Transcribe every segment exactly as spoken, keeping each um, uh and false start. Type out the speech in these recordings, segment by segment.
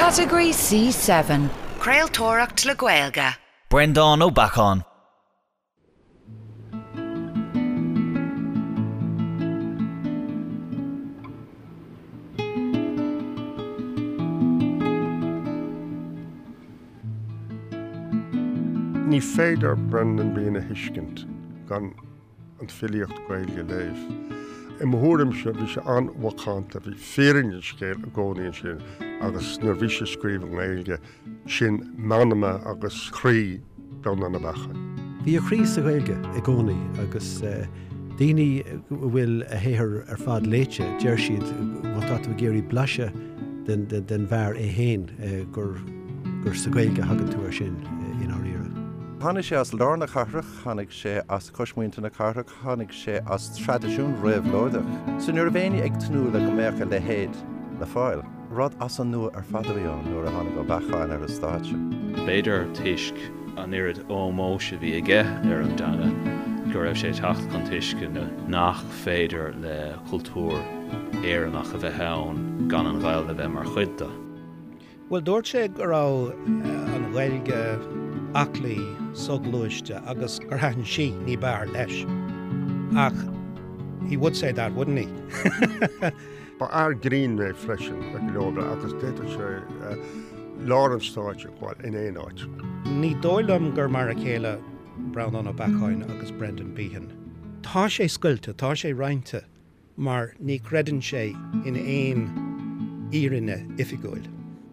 Category C seven. Creailtóireacht le Gaeilge. Brendan O'Bachan. Ní féidir Brendan bíana hiiscint gan an filiocht Gaeilge léamh. I mthúrim se bhí se anmhacánta bhí féirinne scéal a gcónaíonn sin agus nuair bhí se scríomh Gaeilge sin meanama agus chrí Brendan O'Bachan. Bhí a chrí sa Gaeilge i gcónaí agus daoine bhfuil a héthir ar fad léite deir siad mátá géirí blaise den den bhar é héin gur gur sa Gaeilge hagan tú ar sin in áíire. Tháinig sé as lárna charach, tháinig sé as cosmuointe na carach, tháinig sé as tradiisiún réamhlóideach. So nuair a bhéine ag tnúla go méacha le héad le fáil, rud as an nua ar fadaíon nuair a tháinig O'Bachan ar a stáitse. Beidir tuisc an irid ómóise bhí aige ar an dana, gur raibh sé tacht chun tuisce nach féidir le cultúr éireannach a bheith ann gan an Gaeilge a bheith mar chuidta. Well, dúirt sé go raibh an Gaeilge aclaí sogluiste agus gur haithn sí ní bear leis. Ach, he would say that, wouldn't he? Ba ar grín mé freisin a glóbla agus déta sé lár an stáitse gháil in éon áit. Ní dóilm gur mar a chéile Brendan O'Bachan agus Brendan Behan. Tá sé scuilte, tá sé roinnte, mar ní credann sé in éon írinne ifigúil.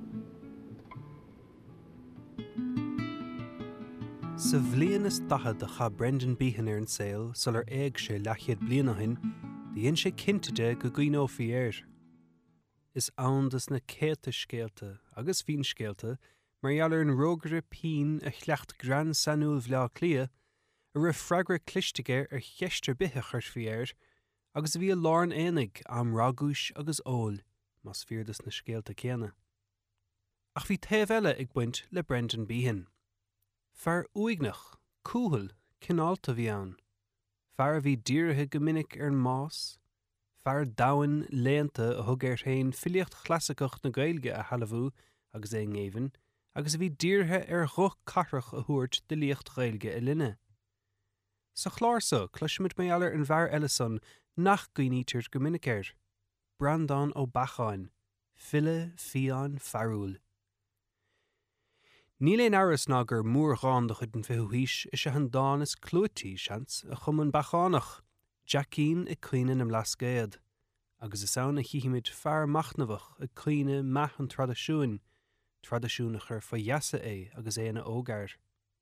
Sa bhliain is datha de cha Brendan Behan ar an saoil sul ar éag sé lechiad blianahin, dhéon sé cinnteide go gcuinó faoi air. Is andas na céta scéalta agus bhín scéalta mar gheallar an rógara pín a chleacht gran sanúil bhleá clia a ra freigra clisteige ar cheistar bithe chuirt faoi air agus bhí lárn éanaig am rágúis agus ól mas feardas na scéalta céanna. Ach bhí taobh eile ag buint le Brendan Behan. Fear uignach, cúhal, cinálta bhí ann. Fear a bhí dírithe go minic ar an más. Fear dahan léanta a thug ar thaon filiocht chlasacach na Gaeilge a halamhú agus é ngéhann, agus a bhí dírithe ar ghuth carach a thuairt de líocht Gaeilge i linne. Sa chláirsa, cluisimid mé ealar an bhar eile son nach gcuinítear go minic air. Brendan O'Bachan, fille fián farúil. Níl éon áras ná gur mór gáin do chud an fiúhíis is a an dáin is clúití seans a chum an bachanach, Jackín i cuioine am lascéad, agus is ann a chiimiid fear machnamhach a cuioine meach an tradiisiún, tradiisiún a chur faheasa é agus é na ógair.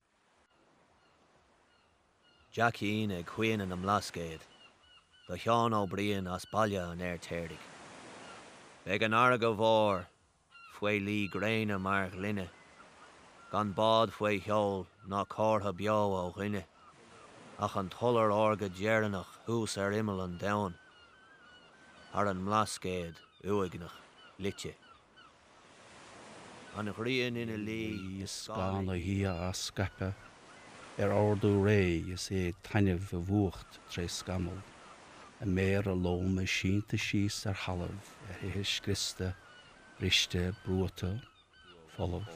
Jackín i cuioine am lascéad, do Seán ó Brian as baile an air téirdig. Beg an ara go bhór, fué lí gréine mar linne, gan bád fué heol ná córtha beo ó dhuine, ach an tullar orga dearannach hús ar imil an dain, ar an mlascéad uignach litse. An ghrian ina lí is gan a hí a scape, ar ordú ré is é taineh a bhuacht tre scamol, a mér a lóm a sínta síos ar halamh a his Christa, riste, brúta, follow.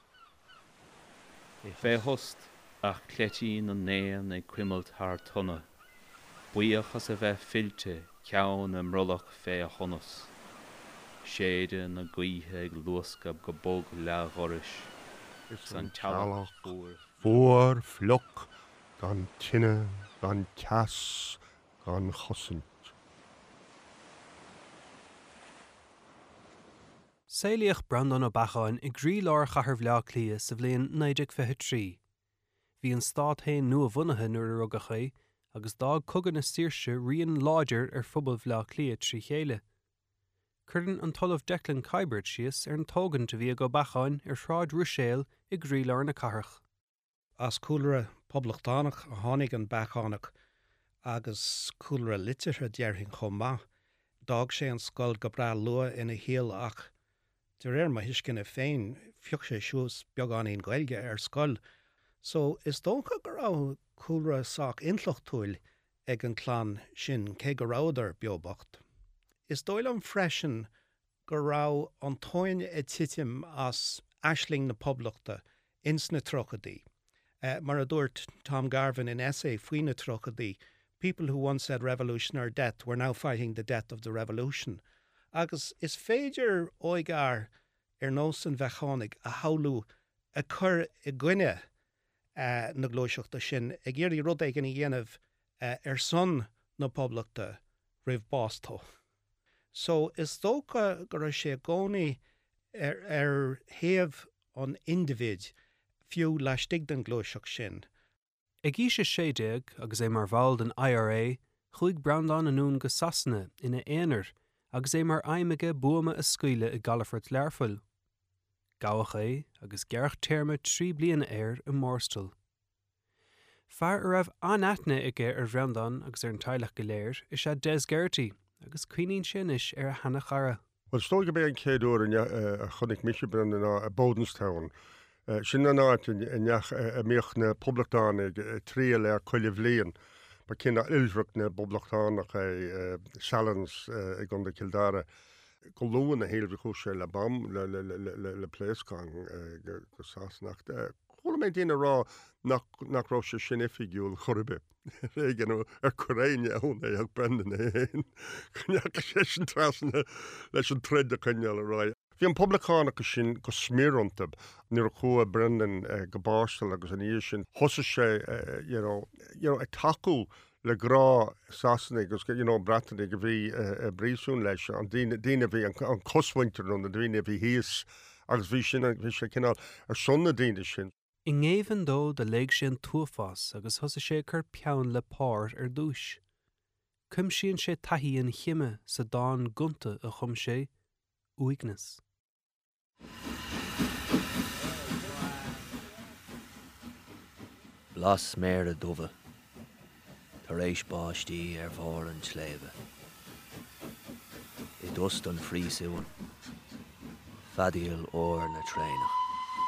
Fé host ach cléitín an néan ag cuimalt thar tunna, buíochas a bheith filte ceann am rullach fé a chonas, séide na gaotha ag luascab go bog le ghoris, san tealach fór. Fór, floch, gan tinne, gan ceas, gan chosint. Saolaíoch Brendan O'Bachan i grí lár chathair bhleá clia sa bhliain naodeag fiche trí. Bhí an stát hain nua bhunaithe nuair a rugach é, agus dá cogan na saoirse rion láidir ar phobal bhleá clia trí chéile. Cuireann an talamh Declan Kibert síos ar an tógan de bhí go O'Bachan ar shráid Rúiséil i grí lár na catharach. As cúlra poblachtanach a tháinig an Bachanach agus cúlra litirthe dearthainn chomh maith, dág sé an scoil go bra lua ina héal ach de réir ma hiiscin a féin fioch sé siús beagán on Gaeilge ar scoil. So is dócha go raibh cúlra sách intlachtóil ag an clán sin cé go ráidir beobacht. Is dóil an freisin go rá an tóin i titim as aisling na poblachta ins na trochadaí. Uh, mar a dúirt Tom Garvin in essay faoin na trochadaí, people who once said revolution or death were now fighting the death of the revolution. Agus is féidir oigar ar nós an bheitchánig a haulú a chur i gcuine uh, na glóiseachta sin ag géirí rud ag an dhéanamh uh, ar son na poblachta rih bástó. So is dócha gur sé gcónaí ar, ar thaobh an individ fiú leistigh den glóiseach sin. Ag íse séideag agus é mar bháil den I R A, chuig Browndown anún go sasanna ina éanair agus é mar aimige buama a scuile i Galafort learfuil. Gabhach é agus gearch téirme trí bliana air i Mórstal. Fear a raibh anatna ige ar Browndown agus ar an teilech go léir is sé Des Gerty agus cuioín sin is ar a hana chara. Well, stóil go bé an céadúir a chunig misisibrand a Bodenstown. Uh, sin an áit in neach a méoch na poblachtáin ag trí le chuile bhléon, ba cinna ilbhreacht na poblachtáinach é Shallons ag an de Kildare. Go luúin na héilbh chúise le bam le le le le le pléascang go sásnacht. Chola mé dtíana rá nach rá sé sin ifigiúil chorbe. Régan ar choréine ón é ag brendan é héin. Cneach sé sin trasna leis an tred a cynneal a rá. Bhí an poblachánach sin go smírontab níor chua brendan go bástal agus an íos sin thosa sé you know, you know, ag taú le grá sasna agus you know, brataí go bhí uh, brísún leis an díine bhí an coshaintear an díine bhí híos agus bhí sin bhí sé cinál ar sonna díine sin. I ngéhan dó de léig sin tuafás agus thosa sé chur peann le páir ar dúis. Cum síonn sé taithí an chiime sa dáin gunta a chum sé uignas. Blas méir a dubha, tar éis báistí ar bhór an sléibhe. I dust an phríosún, fadíal ór na tréinach.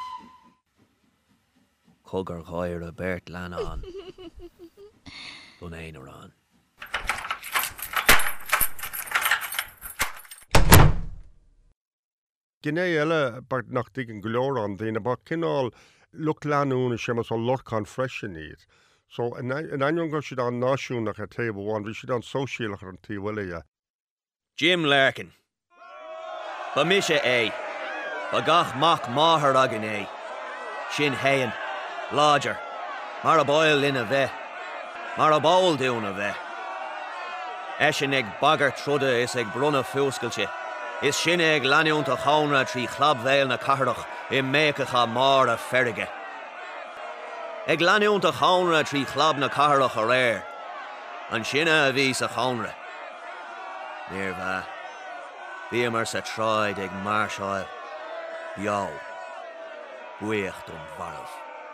Cogar ghair a bert leanán, dun éanarán. Gné eile bart nach dig an glórán daine ba cinál lucht leanúna sé mas an lorcán freisin iad. So in aion go siad an náisiúnach a taobháin, bhí siad an sóisialach an tíhfuile. Jim Larkin. Ba mise é, ba gach mach máthar agin é. Sin héan, láidir, mar a báil in a bheith, mar a báil dún a bheith. Eisian ag bagar truda is ag brunna fúscailte. Is sin ag leanúnta chánra trí chlabhhéil na catharach I mécacha mar a ferige. Ag leanúnta chánra trí chlab na catharach a réir, an sinne a bhí sa chánra. Níor bheith, bhí mar sa tráid ag marseáil, beo, buíocht an bharmh.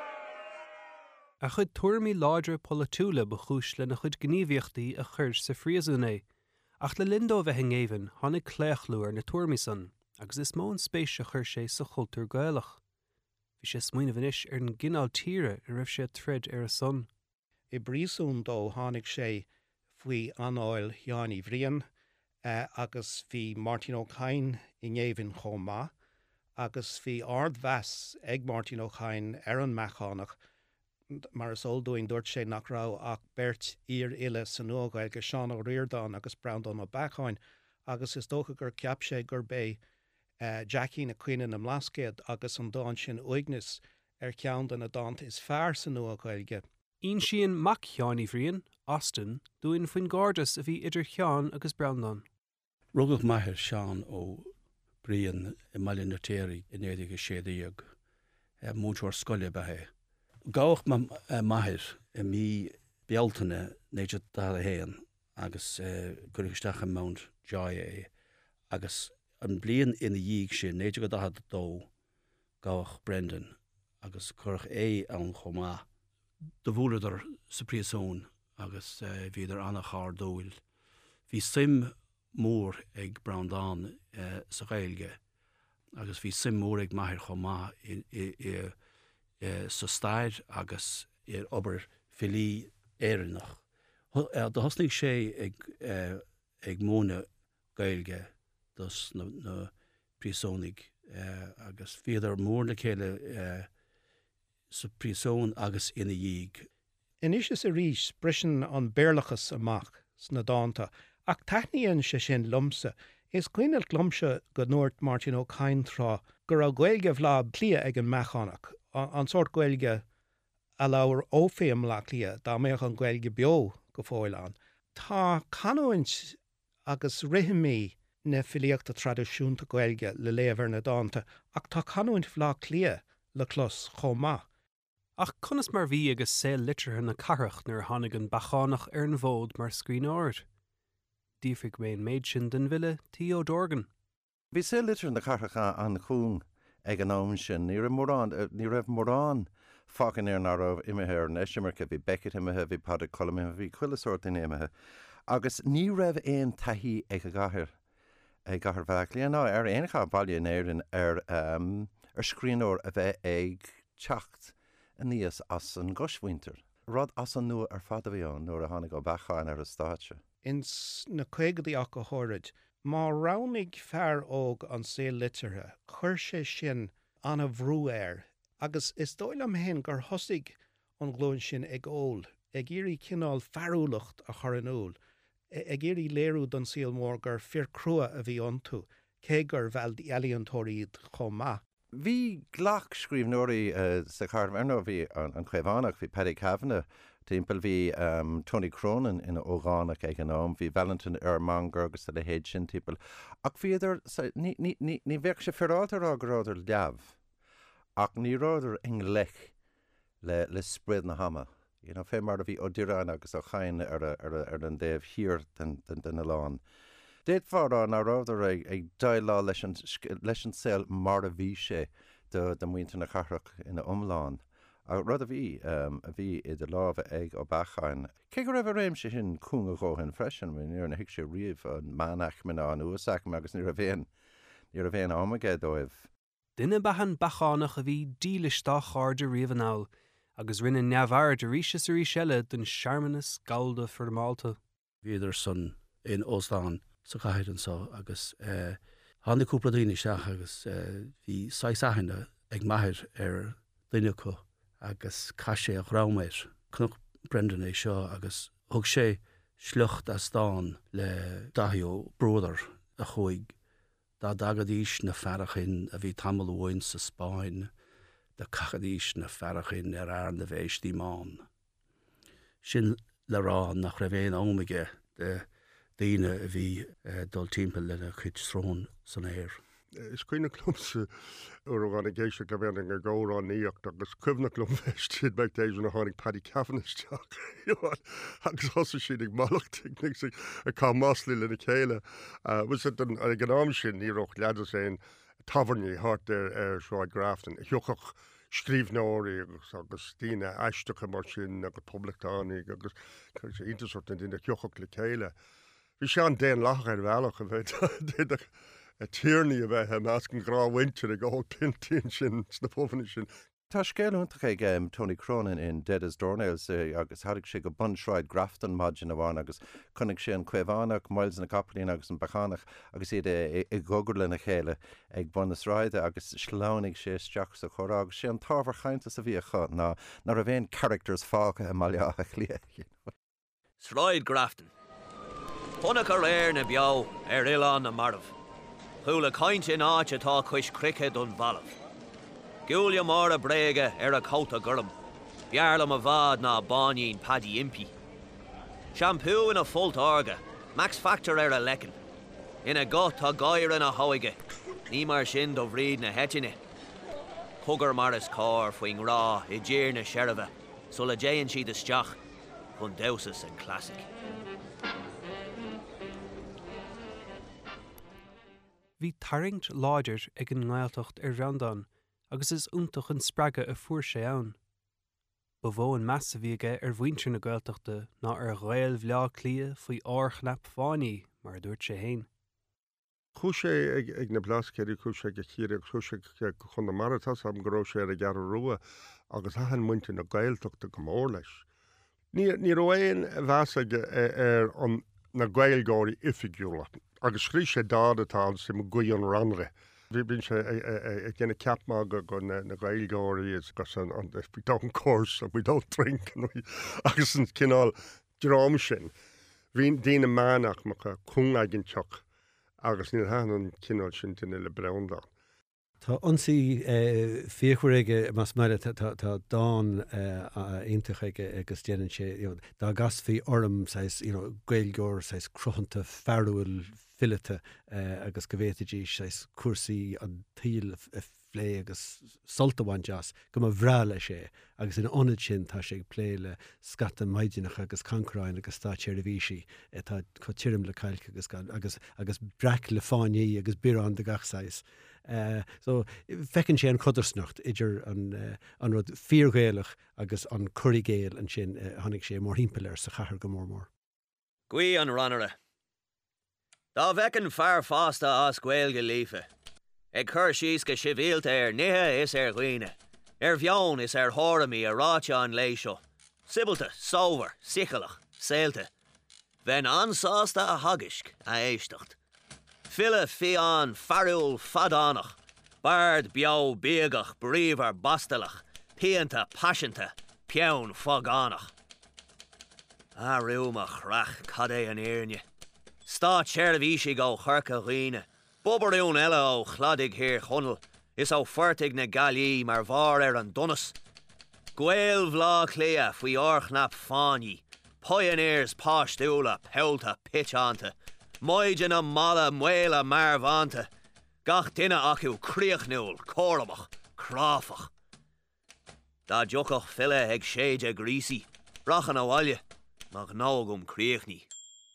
A chud tuairmí láidir polatúla ba chúis le na chud gníomhíochtaí a chuir sa phríosún é, ach le lindó bheith ngéhann tháinig cléachlúir na tuairmí san, agus is mó an spéis a chuir sé sa chultúr Gaelach. Bhí sé smaoinemh inis ar an gcineál tíre a raibh sé tred ar a son. I bríosún dó tháinig sé faoi anáil Jánaí Bhrian, uh, agus bhí Martin O'Kine i ngéhann chomh maith, agus bhí ard bheas ag Martin O'Kine ar an meachánach, mar is oldúin dúirt sé nach rá ach bert ír ile san nuagail go Seán ó Riordan agus Browndown ó Bacháin, agus is dócha gur ceap sé gur bé uh, Jackie na Cuine na Mlascéad agus an dáin sin uignas ar ceann den a dánt is fearr san nuagailge. Ín síon mac Jánaí Bhrian, Austin, dúin faoin Gordas a bhí idir Cheann agus Browndown. Rugach maithir Seán ó Brian i Malin na Téirí in éidir go séadaíag, múteoir scoile bethe. Gách ma uh, maithir i mí bealtaine néidir dal a héan agus uh, gurigsteach an Mount Joy é, agus an blian ina díig sin néidir go dahad dó gách Brendan agus curch é an chomá. De bhúladar sa príosún agus uh, bhíidir anna chár dóil. Bhí sim mór ag Browndown uh, sa Gaeilge, agus bhí sim mór ag maithir chomá i, i, i Uh, sa stair agus ar obair filí éireannach. Uh, da hosnig sé ag, uh, ag móna Gaeilge dus na, na prísónig uh, agus féidir mór na chéile uh, sa prísón agus ina dhéig. Inis is a rís brisin an béirlachas amach sna dáanta, ach taithníonn sé sin lumsa, is cuineal glumse go Nuairt Martin O'Kine trá gur a ghaeilge bhlá clia ag an meachánach, an sort ghaeilge a láir óféim le clia, dá méach an ghaeilge bio go fóileán. Tá canúint agus rithimí na filiíochta tradiisiúnta ghaeilge le léamhar na dáanta, ach tá canúint bhlá clia le clos chomá. Ach conas mar bhí agus sé litir na carach nar tháinig an bachánach ar an bhód mar scríbhneoir. Dífrig mé méid sin den bhile tí ó dorgan. Bhí sé litir na carach an chuún ag an am sin, ní raibh mórán fágan ar ná raibh imethe ar neisimarcha bhí Beckett imethe, bhí Paddy Cullen imethe, bhí cuilasort in imethe. Agus ní raibh éon taithí ag a gcathair ag gcathair bheaclaí ná ar aoncha bailí in éireann ar um, ar scríbhneoir a bheith ag teacht a níos as an gosmhainter. Rud as an nua ar fad a bhíán nuair a tháinig ó bacháin ar a stáitse. Ins na cuigadaí ach go háirid, má ránig fear óg an sé litirthe, chuir sé sin an a bhrú air, agus is dóil am hen gur thosaigh an glóin sin ag ól, ag iarraí cinál fearúlacht a chur an ól, ag iarraí léirú don síl mór gur fir crua a bhí antú, cé gur bheal ealaíontóiríad chomá. Bhí ghlach scríbhneoirí uh, sa Carm Erno bhí an, an Chréibhánach, bhí Paddy Kavanagh, timppel bhí um, Tony Cronin in ógánach ag an am, bhí Valentin Ermanger agus le héad sin timppel. Ach bhí idir, ní, ní, ní, ní bheadh sé fearátar á go ráidir leabh, ach ní ráidir in lech le, le spread na hama. You know, fé mar a bhí ó direán agus ó chain ar, a, ar, a, ar an déobh hir den, den, den a lán. Déad fárá ná ráidir ag, ag dailá leis an sel mar a bhí sé de, de muinte na charach ina omláin. A rud a bhí um, a bhí idir lábh ag ó bacháin. Cé go raibh réim sé sin cúnga góthain freisin, níor na hiic sé riomh an manach mina an uasach agus ní a bhéin ní a bhéin amagé dóibh. Duine behan bachánach a bhí dílistá cháde riomh an áil, agus rinne neamhhar de ríise sa rí seile den searmanas galda formáilta. Bhí idir son in Osán sa caiid an sá agus uh, hána cúpla daoine seach agus uh, bhí saithsachine ag maithir ar duine có agus cai sé a chráméir cnach Brendan é seo agus thug sé slucht a stáin le dathío bródar a chuig dá dagadís na ferachin a bhí tamil bhain sa Spáin de cachadís na ferachin ar air na bhéis dí mán. Sin le rá nach raibh éon ómige de daine a bhí uh, dul timppel le chuid srón san éir. Is cuioine clumsa ar an géise go bhéing a ggórán íocht agus cuimhna clumfeist siad beag ééis na tháinig Paddy Kavanaghsteach. agus thosa siad ag malacht a cá máslí le na chéile. Was it an ag an am sin íocht leadas éon taverní hart ar ar Seáid Grafton. Thiochach scríbhneoirí agus agus tíine eistecha mar sin agus publictánaí agus sé intasort in thiochach le chéile. Bhí sé an déan lach ar bhealach a bheith a tíirní a bheith am as an grá winter a gáil pintín sin sna pófanna sin. Tá scéalúntaach ag um, Tony Cronin in Dead as Doornails uh, agus tháinig sé go bunshráid Grafton maidin a bháin agus chunig sé an Cuevánach, Miles na Capelín agus an Bachanach agus iad i gogur le na chéile ag bunasráide agus slánig sé isteach sa chorá agus sé an tábhar chainte sa bhíocha ná nar a bhéon characters fácha a maileach a chlia. Sráid Grafton. Chunach ar éir na beo ar Ilan na Marv. Thula caint in áit atá chuis criche don Valav. Giúlia mar a bréige ar a cóta gurm. Bearlam a bhád ná báín Paddy Impey. Shampoo in a fult arga. Max Factor ar a lecin. Ina got a gair in a hoige. Ní mar sin do bhríd na hetine. Thugar mar is cá faoin rá I ddír na sherive. So le déann siad isteach chun dosas an classic. Bhí taringt láidir ag an ngáilteacht ar Randan, agus is úntach an spreaga a fuair sé ann. Ba bhó an measa bhíige ar bhaintear na gailteachta ná ar ghail bhleá clia faoi árchnap fánaí mar dúirt sé héin. Chú sé ag, ag na blascéirí chú sé go chéir ag chú sé chun na maratas am goró sé ar a gar rua agus hahan muinte na gailteachta go mór leis. Ní ní roiin bheas ar an na gailgáirí ifigiúla agus scrí sé dádatá sim goí an ranre. Bhí bín sé ag déanana ceapmá go go na gailgóirí is gus an if we don't course and we don't drink agus an cinál drám sin. Bhín dína mánach mar go cún agin teach agus níl háan an cinál sin duine le brandá. Tá ansaí fíorchaige mas meile tá dáin intacha agus déanaan sé dá gasfaí orm gailgóir cruthanta fearúil fillete agus go bhéitidí cuasaí an tíl lé agus soltahain jazz go má bhrá lei sé agus in onad sin tá sé lé le scata maidinach agus cancráin agus tá tíir a bhísí tá chu tíirm le cailce agus agus brec le fáinní agus bírán de gachsáis. Uh, so fecinn sé an chudarsnacht idir an, uh, an rud fíorgéalach agus an curigéal an sin uh, tháinig sé mór himpelir sa chahar go mór mór. Gui an ranere. Dá bhecinn fear fásta as ghailge lífe. Ag chur síos go sibhialta ar nithe is ar ghuine. Ar bheon is ar thóramí a ráte an léisio. Sibalta, sóver, sichalach, saolte. Bhein ansásta a hagisk a éistecht. Fille fián farúil fadánach, bard beau béagach bríomhar bastalach, pianta passionta, peann fagánach. A riúmach rach cad é an éirne. Stá tseirvíisi go churca ghuine, bobarún eile ó chladig hir chunel, is ó fertig na galí mar bhar ar an donas. Gwail vlá clia fui orchnap fáni, pioneers páistúla pelta pitchanta, Moidin a mala muela marvanta, gach dinna acu criachnúil, córamach, cráfach. Da jococh fille ag séide grísi, brachan a walje, mag nágum criachni.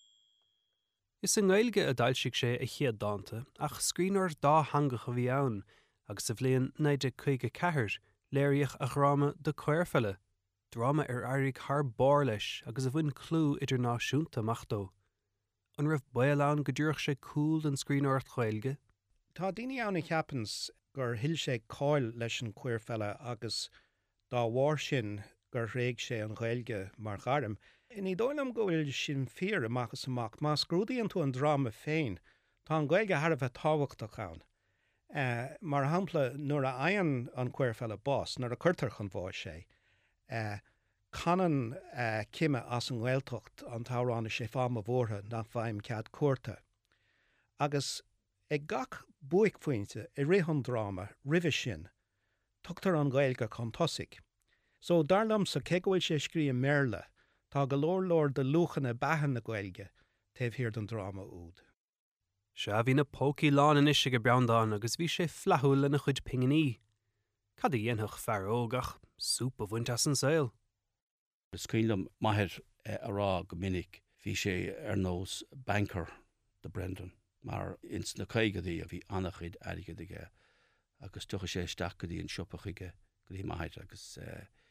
Is an gailge a dailsigh sé a chiad dáanta, ach scrínar dá hangach a bhí ann, agus sa bhléon naide chuige cethir, léiríoch a chráma de cuirfile, drama ar airig thar bár leis agus a bhain clú idirnáisiúnta machtó. An rah bailán go dúrach sé cúil an scrínáirt chailge? Tá daoine anna cheapans gur hill sé cáil leis an cuirfile agus dá bhhair sin gur réig sé an ghailge mar garim. In í dóilm go bhfuil sin fíor amachchas amach, má scrúdaíonn tú an drama féin, tá an ghailge thar a bheith táhachtach ann. Uh, mar hampla nuair a aon an cuirfile bás, nuair a chuirtar chun bháis sé, uh, canan uh, cime as an ghiltocht an tárána sé fáma bhórtha na bhaim cead cuarta. Agus ag gach buic fointe i réhan drama, ribh sin, tugtar an ghailge chun tosaigh. So darlam sa cegóil sé scrí merle, tá go leor leor de luchanna behan na ghailge, taobh hir don drama úd. Se bhí na pócaí lán in isise go breandáin agus bhí sé flathúil lena chuid pinganí. Cad a dhéanach fear ógach, súpa bhaint as an saoil. Is cuilam maithir ará go minic bhí sé ar nós banker de Brendan, mar ins na caigadaí a bhí annachid aige dige, agus tucha sé isteach go dtí an siopa chuige go dtí maithir agus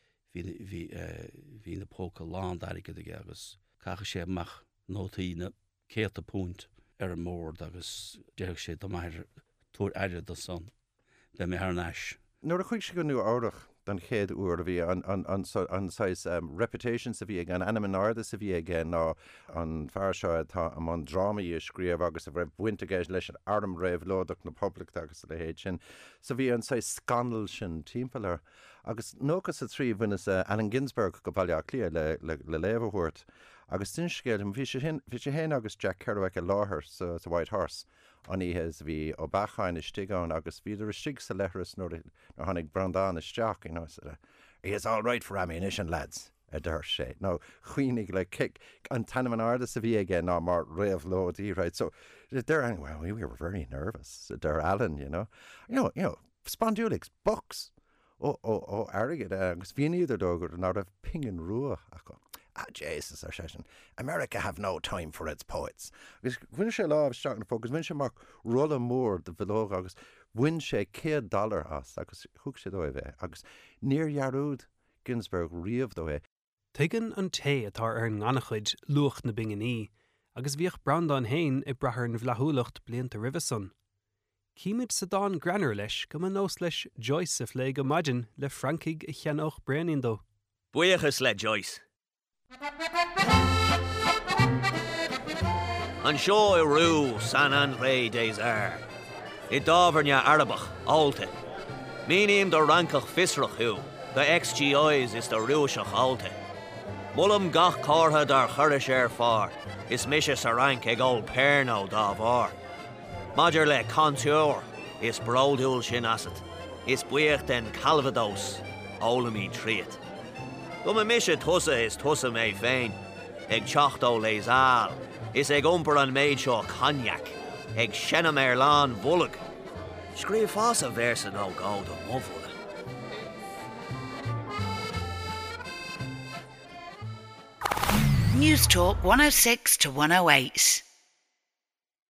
hí na póca lán aige dige agus cacha sé mach nótaí na céirta púnt ar an mór agus deireh sé do maithir túir aire do son de mé ar neis. Nuair a chuig sé go nua áireach den chéad uair a bhí an, an, an, an, an um, reputation sa bhí gan anam an arda sa bhí gan ná an fear seo tá am an drama í scríomh agus a bheith buinte géis leis an arm raibh lódach na public agus le héid sin. Sa bhí an sais scandal sin timpplair agus nógus a trí bhuinas uh, Allen Ginsberg go bailile clia le, le, le léomhhuirt. Agus tin scéil bhí sé héin agus Jack Kerouac a láthair sa, sa White Horse an íhes bhí ó bacháin is stigáin agus bhí ar a stig sa lethras nóir nó tháinig Brandán isteach you know, so, he is all right for ammunition, lads, a d'ir sé. No, chuoinnig le kick an tanam an arda sa bhí again ná mar réamh lódí, right? So there anyway, we were very nervous. There Alan, you know. You know, you know, spondulics, bucks. Oh, oh, oh, arrogant. Agus bhíon idir dógur an áda pingin ruach acu. Ah, Jesus, our session. America have no time for its poets. Agus when sé lá straach na focus, when sé mark rolla mór de bhilóg agus when sé céad dollar as agus thug sé dó bheith agus níor jarúd Ginsberg riamh dó é. Tuigeann an té atá ar an ngannachchuid luacht na binganí, agus bhíoh Brandán hain i brathair na bhleathúlacht blianta ribh son. Cíimiid sa dán granar leis go man nós leis Joyce a phlé go maidin le Frankig i cheanóch breanin dó. Buíochas le Joyce. An seo I rú San André des Air. I dábharne Arbach, Alte. Mínim do rancach fisrach hu, the X G Is is the rúiseach Alte. Mullam gach córtha dar churis ar far, is mishe sa rank ag ol Perno dá bhar. Maidir le Contour, is brodúil sin asat, is buíocht den Calvados, ólamí tríat. Go me mishe tusa is tusa mé féin, ag teachtó les áil, is ag umpar an méid seo cognac, ag shenam ar lán bhulag. Scríomh fása versa nó gáil do mhóbhla. News Talk one oh six to one oh eight.